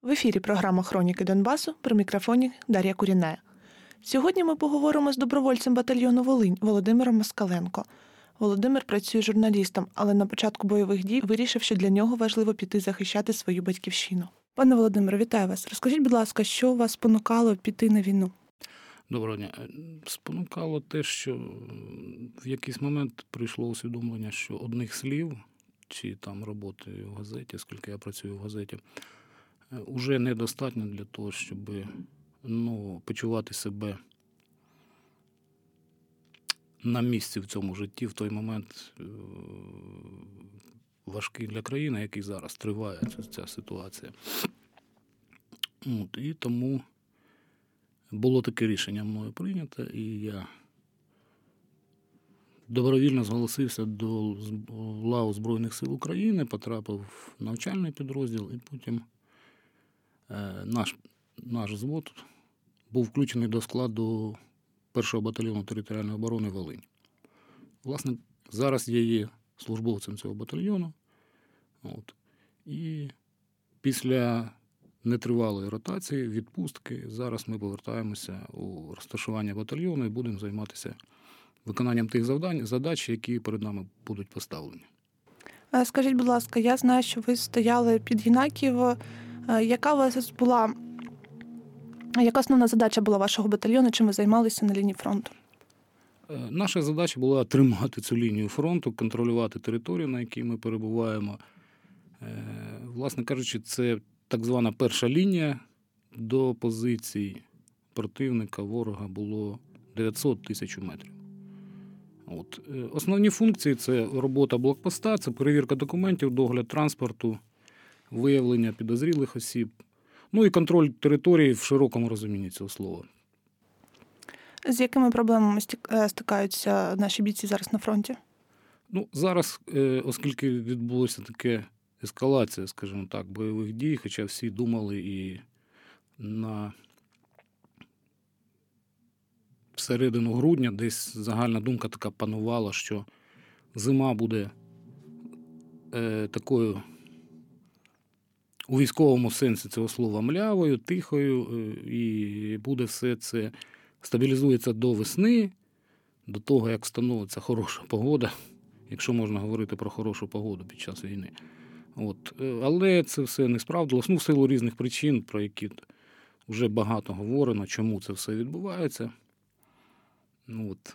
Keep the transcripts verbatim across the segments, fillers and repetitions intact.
В ефірі програма «Хроніки Донбасу», при мікрофоні Дар'я Куріная. Сьогодні ми поговоримо з добровольцем батальйону «Волинь» Володимиром Москаленко. Володимир працює журналістом, але на початку бойових дій вирішив, що для нього важливо піти захищати свою батьківщину. Пане Володимире, вітаю вас. Розкажіть, будь ласка, що вас спонукало піти на війну? Доброго дня. Спонукало те, що в якийсь момент прийшло усвідомлення, що одних слів, чи там роботи в газеті, оскільки я працюю в газеті, уже недостатньо для того, щоб ну, почувати себе на місці в цьому житті в той момент важкий для країни, який зараз триває ця ситуація. От, і тому було таке рішення мною прийнято, і я добровільно зголосився до лав Збройних сил України, потрапив в навчальний підрозділ, і потім е, наш, наш взвод був включений до складу першого батальйону територіальної оборони «Волинь». Власне, зараз я є службовцем цього батальйону. От, і після нетривалої ротації, відпустки, зараз ми повертаємося у розташування батальйону і будемо займатися виконанням тих завдань, задач, які перед нами будуть поставлені. Скажіть, будь ласка, я знаю, що ви стояли під Єнакієво. Яка у вас була, яка основна задача була вашого батальйону, чим ви займалися на лінії фронту? Наша задача була тримати цю лінію фронту, контролювати територію, на якій ми перебуваємо. Власне кажучи, це так звана перша лінія. До позицій противника, ворога було дев'ятсот тисяч метрів. От. Основні функції – це робота блокпоста, це перевірка документів, догляд транспорту, виявлення підозрілих осіб, ну і контроль території в широкому розумінні цього слова. З якими проблемами стикаються наші бійці зараз на фронті? Ну, зараз, оскільки відбулося таке ескалація, скажімо так, бойових дій, хоча всі думали і на середину грудня десь загальна думка така панувала, що зима буде е, такою у військовому сенсі цього слова млявою, тихою, е, і буде все це стабілізується до весни, до того, як встановиться хороша погода, якщо можна говорити про хорошу погоду під час війни. От. Але це все не справдилось, ну, в силу різних причин, про які вже багато говорено, чому це все відбувається. Ну, от.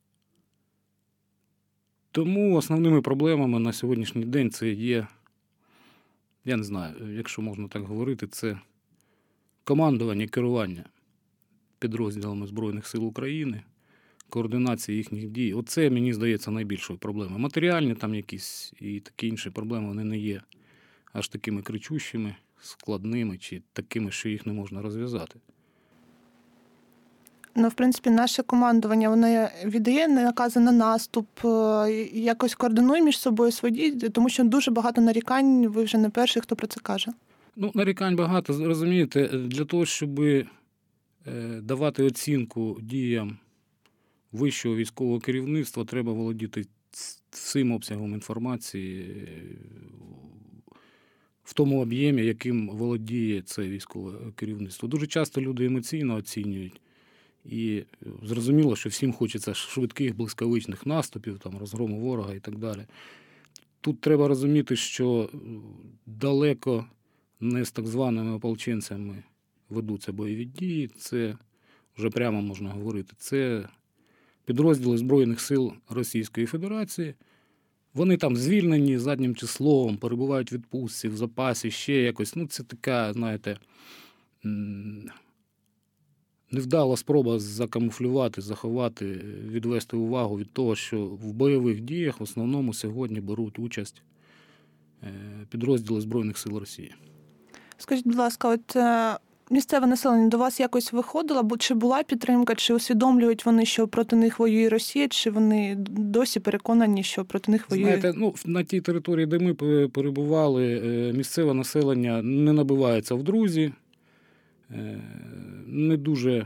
Тому основними проблемами на сьогоднішній день це є, я не знаю, якщо можна так говорити, це командування, керування підрозділами Збройних сил України, координація їхніх дій. Оце, мені здається, найбільшою проблемою. Матеріальні там якісь і такі інші проблеми, вони не є аж такими кричущими, складними чи такими, що їх не можна розв'язати. Ну, в принципі, наше командування, воно віддає накази на наступ, якось координує між собою свої дії, тому що дуже багато нарікань, ви вже не перший, хто про це каже. Ну, нарікань багато, розумієте, для того, щоб давати оцінку діям вищого військового керівництва, треба володіти всім обсягом інформації в тому об'ємі, яким володіє це військове керівництво. Дуже часто люди емоційно оцінюють. І зрозуміло, що всім хочеться швидких, блискавичних наступів, там, розгрому ворога і так далі. Тут треба розуміти, що далеко не з так званими ополченцями ведуться бойові дії. Це, вже прямо можна говорити, це підрозділи Збройних сил Російської Федерації. Вони там звільнені заднім числом, перебувають в відпустці, в запасі, ще якось. Ну, це така, знаєте, невдала спроба закамуфлювати, заховати, відвести увагу від того, що в бойових діях в основному сьогодні беруть участь підрозділи Збройних сил Росії. Скажіть, будь ласка, от місцеве населення до вас якось виходило, чи була підтримка, чи усвідомлюють вони, що проти них воює Росія, чи вони досі переконані, що проти них воює? Знаєте, ну, на тій території, де ми перебували, місцеве населення не набивається в друзі, не дуже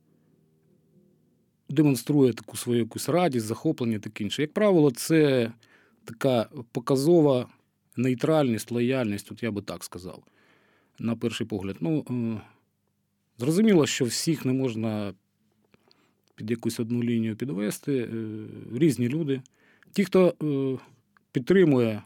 демонструє таку свою якусь радість, захоплення, таке інше. Як правило, це така показова нейтральність, лояльність, от я би так сказав. на перший погляд. Ну, е, зрозуміло, що всіх не можна під якусь одну лінію підвести. Е, різні люди. Ті, хто е, підтримує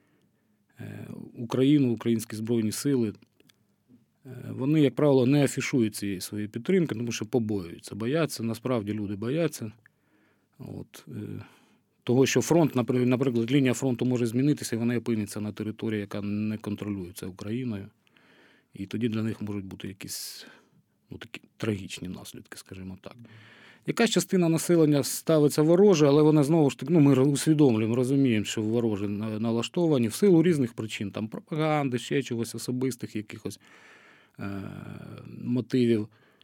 е, Україну, українські Збройні Сили, е, вони, як правило, не афішують цієї своєї підтримки, тому що побоюються, бояться. Насправді люди бояться. От, е, того, що фронт, наприклад, лінія фронту може змінитися, і вона опиниться на території, яка не контролюється Україною. І тоді для них можуть бути якісь, ну, такі трагічні наслідки, скажімо так. Якась частина населення ставиться вороже, але вона знову ж таки, ну, ми усвідомлюємо, розуміємо, що вороже налаштовані в силу різних причин, там пропаганди, ще чогось, особистих якихось е- мотивів.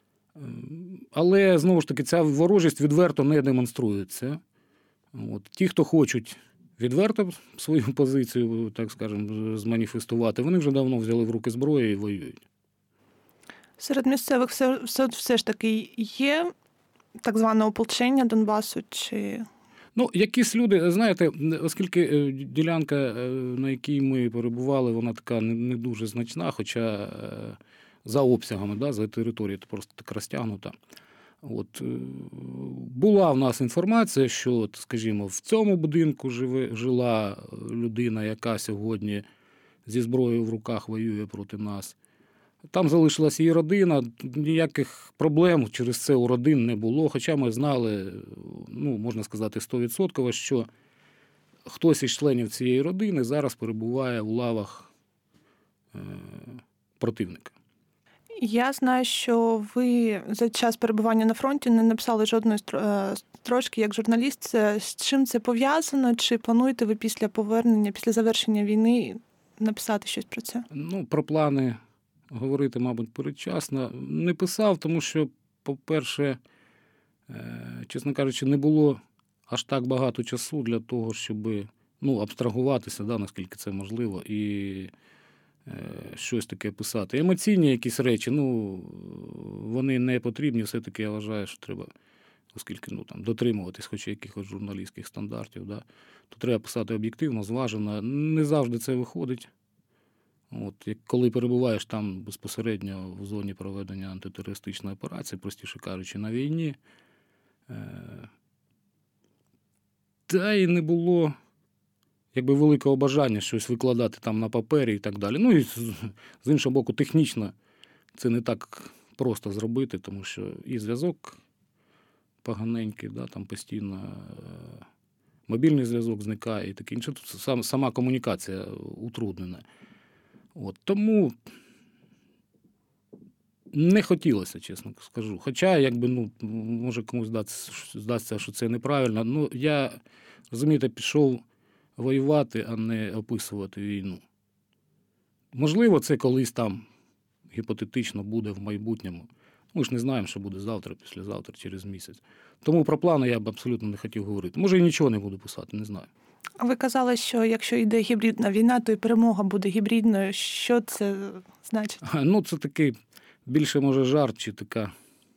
Але, знову ж таки, ця ворожість відверто не демонструється. От. Ті, хто хочуть відверто свою позицію, так скажемо, зманіфестувати, вони вже давно взяли в руки зброю і воюють. Серед місцевих все, все, все ж таки є так зване ополчення Донбасу? Чи... Ну, якісь люди, знаєте, оскільки ділянка, на якій ми перебували, вона така не, не дуже значна, хоча за обсягами, да, за територією, то просто так розтягнута. От, була в нас інформація, що, от, скажімо, в цьому будинку живе, жила людина, яка сьогодні зі зброєю в руках воює проти нас. Там залишилась її родина, ніяких проблем через це у родин не було, хоча ми знали, ну, можна сказати, сто відсотків, що хтось із членів цієї родини зараз перебуває в лавах е- противника. Я знаю, що ви за час перебування на фронті не написали жодної строчки як журналіст. З чим це пов'язано? Чи плануєте ви після повернення, після завершення війни написати щось про це? Ну, про плани говорити, мабуть, передчасно. Не писав, тому що, по-перше, чесно кажучи, не було аж так багато часу для того, щоб, ну, абстрагуватися, да, наскільки це можливо, і щось таке писати. Емоційні якісь речі, ну, вони не потрібні, все-таки я вважаю, що треба, оскільки, ну, там, дотримуватись хоч якихось журналістських стандартів, да, то треба писати об'єктивно, зважено. Не завжди це виходить. От, як коли перебуваєш там безпосередньо в зоні проведення антитерористичної операції, простіше кажучи, на війні, е- та й не було якби великого бажання щось викладати там на папері і так далі. Ну і з іншого боку, технічно це не так просто зробити, тому що і зв'язок поганенький, да, там постійно мобільний зв'язок зникає і таке інше. Тут сам, сама комунікація утруднена. От, тому не хотілося, чесно скажу. Хоча, якби, ну, може комусь здасться, здасться, що це неправильно. Ну, я, розумієте, пішов воювати, а не описувати війну. Можливо, це колись там гіпотетично буде в майбутньому. Ми ж не знаємо, що буде завтра, післязавтра, через місяць. Тому про плани я б абсолютно не хотів говорити. Може, і нічого не буду писати, не знаю. Ви казали, що якщо йде гібридна війна, то і перемога буде гібридною. Що це значить? А, ну, це такий більше, може, жарт чи така,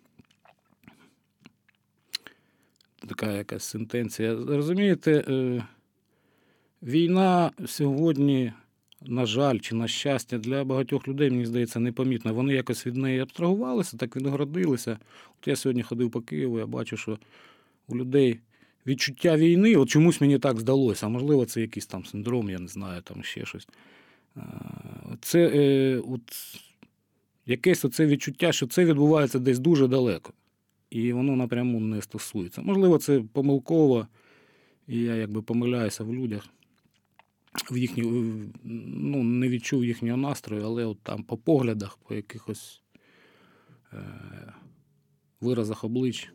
така якась сентенція. Розумієте, е, війна сьогодні, на жаль, чи на щастя, для багатьох людей, мені здається, непомітна. Вони якось від неї абстрагувалися, так відгородилися. От я сьогодні ходив по Києву, я бачу, що у людей відчуття війни, от чомусь мені так здалося, а можливо, це якийсь там синдром, я не знаю, там ще щось. Це е, от, якесь оце відчуття, що це відбувається десь дуже далеко. І воно напряму не стосується. Можливо, це помилково, і я якби помиляюся в людях. В їхні, ну, не відчув їхнього настрою, але от там по поглядах, по якихось е, виразах облич.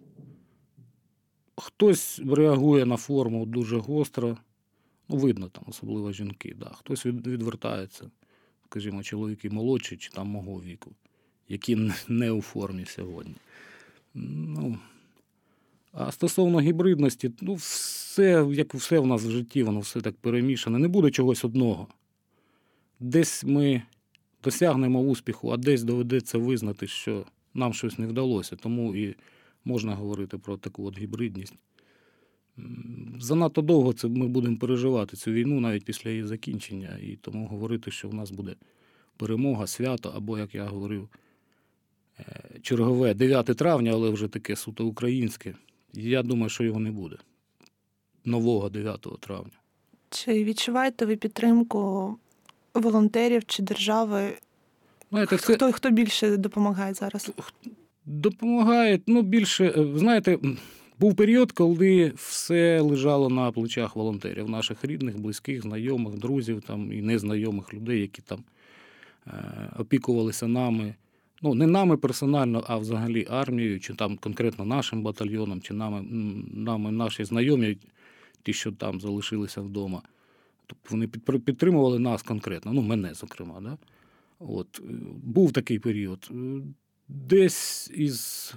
Хтось реагує на форму дуже гостро, ну, видно там, особливо жінки, да. Хтось від, відвертається, скажімо, чоловіки молодші чи там мого віку, які не у формі сьогодні. Ну, а стосовно гібридності, ну, все, як все в нас в житті, воно все так перемішане. Не буде чогось одного. Десь ми досягнемо успіху, а десь доведеться визнати, що нам щось не вдалося. Тому і можна говорити про таку от гібридність. Занадто довго це ми будемо переживати цю війну, навіть після її закінчення. І тому говорити, що в нас буде перемога, свято, або, як я говорив, е, чергове дев'яте травня, але вже таке суто українське. Я думаю, що його не буде. Нового дев'ятого травня. Чи відчуваєте ви підтримку волонтерів чи держави? Знаєте, це Хто, хто більше допомагає зараз? допомагає, ну, більше, е, знаєте, був період, коли все лежало на плечах волонтерів, наших рідних, близьких, знайомих, друзів там, і незнайомих людей, які там е, опікувалися нами. Ну, не нами персонально, а взагалі армією, чи там конкретно нашим батальйоном, чи нами, нами наші знайомі, ті, що там залишилися вдома. Тобто вони підтримували нас конкретно, ну, мене, зокрема. Да? От. Був такий період. Десь із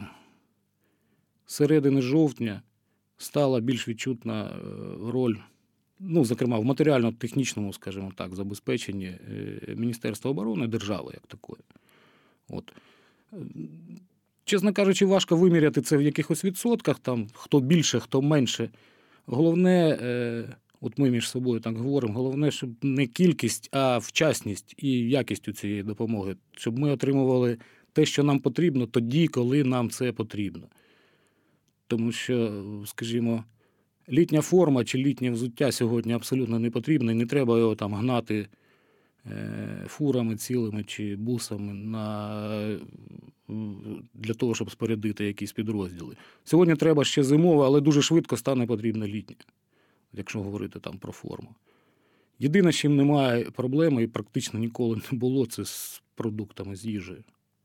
середини жовтня стала більш відчутна роль, ну, зокрема, в матеріально-технічному, скажімо так, забезпеченні Міністерства оборони, держави як такої. От. Чесно кажучи, важко виміряти це в якихось відсотках, там, хто більше, хто менше. Головне, от ми між собою так говоримо, головне, щоб не кількість, а вчасність і якість у цієї допомоги. Щоб ми отримували те, що нам потрібно тоді, коли нам це потрібно. Тому що, скажімо, літня форма чи літнє взуття сьогодні абсолютно не потрібно, і не треба його там гнати фурами цілими чи бусами на... для того, щоб спорядити якісь підрозділи. Сьогодні треба ще зимове, але дуже швидко стане потрібно літнє, якщо говорити там про форму. Єдине, з чим немає проблеми, і практично ніколи не було, це з продуктами, з їжею.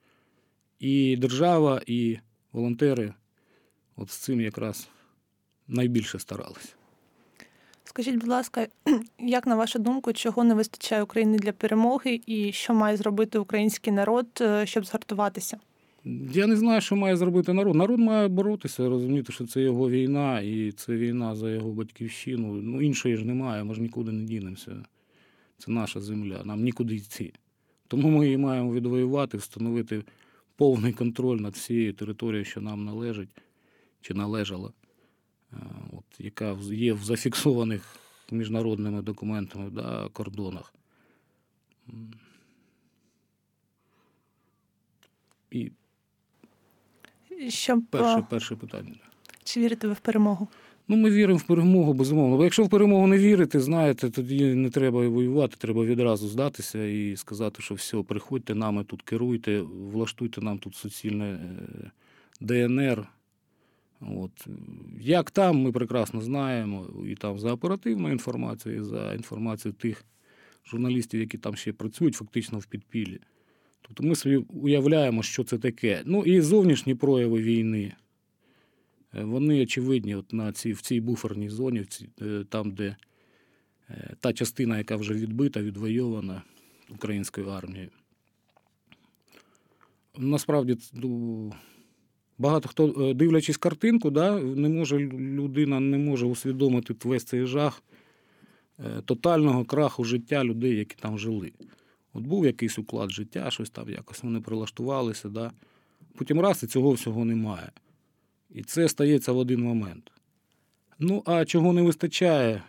І держава, і волонтери от з цим якраз найбільше старалися. Скажіть, будь ласка, як, на вашу думку, чого не вистачає Україні для перемоги і що має зробити український народ, щоб згуртуватися? Я не знаю, що має зробити народ. Народ має боротися, розуміти, що це його війна, і це війна за його батьківщину. Ну, іншої ж немає, ми ж нікуди не дінемося. Це наша земля, нам нікуди йти. Тому ми її маємо відвоювати, встановити повний контроль над всією територією, що нам належить, чи належала, от, яка є в зафіксованих міжнародними документами, да, кордонах. І Щоб... перше, перше питання. Чи вірите ви в перемогу? Ну, ми віримо в перемогу, безумовно. Бо якщо в перемогу не вірити, знаєте, тоді не треба і воювати, треба відразу здатися і сказати, що все, приходьте, нами тут керуйте, влаштуйте нам тут суцільне Де Ен Ер. От. Як там, ми прекрасно знаємо, і там за оперативною інформацією, і за інформацією тих журналістів, які там ще працюють фактично в підпіллі. Тобто ми собі уявляємо, що це таке. Ну і зовнішні прояви війни, вони очевидні от на цій, в цій буферній зоні, в цій, там, де та частина, яка вже відбита, відвойована українською армією. Насправді, багато хто, дивлячись картинку, да, не може, людина не може усвідомити весь цей жах тотального краху життя людей, які там жили. От був якийсь уклад життя, щось там якось вони прилаштувалися, да. Потім раз і цього всього немає. І це стається в один момент. Ну, а чого не вистачає?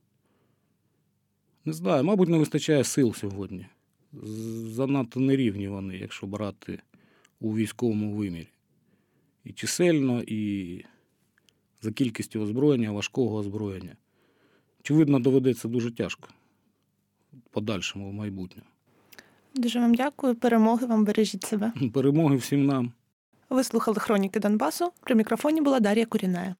Не знаю, мабуть, не вистачає сил сьогодні. Занадто нерівні вони, якщо брати у військовому вимірі. І чисельно, і за кількістю озброєння, важкого озброєння. Очевидно, доведеться дуже тяжко в подальшому, в майбутньому. Дуже вам дякую. Перемоги вам, бережіть себе. Перемоги всім нам. Ви слухали «Хроніки Донбасу». При мікрофоні була Дар'я Куріная.